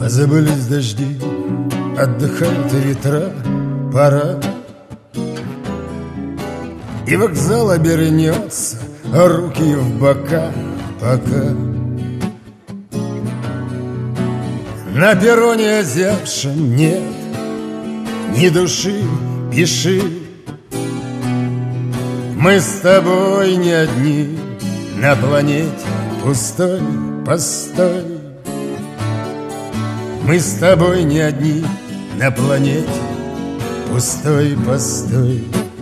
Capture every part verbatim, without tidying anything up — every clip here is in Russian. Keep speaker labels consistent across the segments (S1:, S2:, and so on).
S1: Забылись дожди, отдыхают ветра, пора. И вокзал обернется, руки в бока, пока на перроне озябшем нет ни души, пиши. Мы с тобой не одни на планете пустой, постой. Мы с тобой не одни на планете пустой, постой.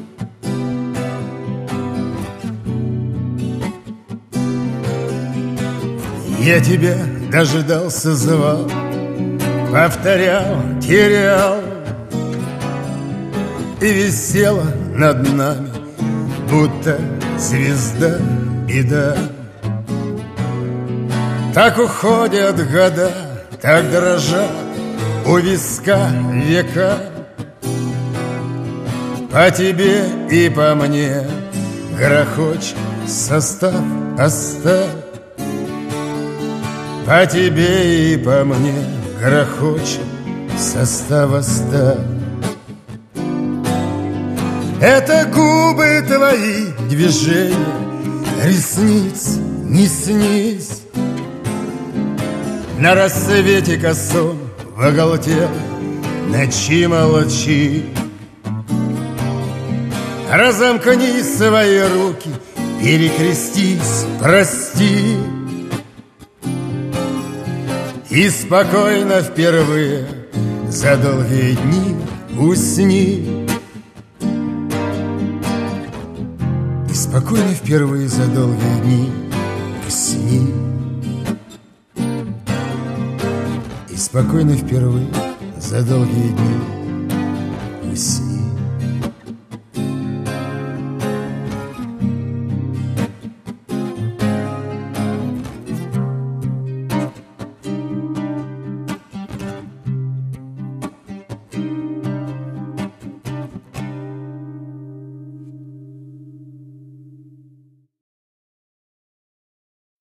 S1: Я тебя дожидался, звал, повторял, терял, и висела над нами, будто звезда, беда. Так уходят года, так дрожат у виска века. По тебе и по мне грохочет состав, оставь. По тебе и по мне грохочет состав, оставь. Это губы твои, движения, ресниц не снись. На рассвете косом в оголтелой ночи молчи. Разомкни свои руки, перекрестись, прости. И спокойно впервые за долгие дни усни. И спокойно впервые за долгие дни усни. И спокойно впервые за долгие дни усни.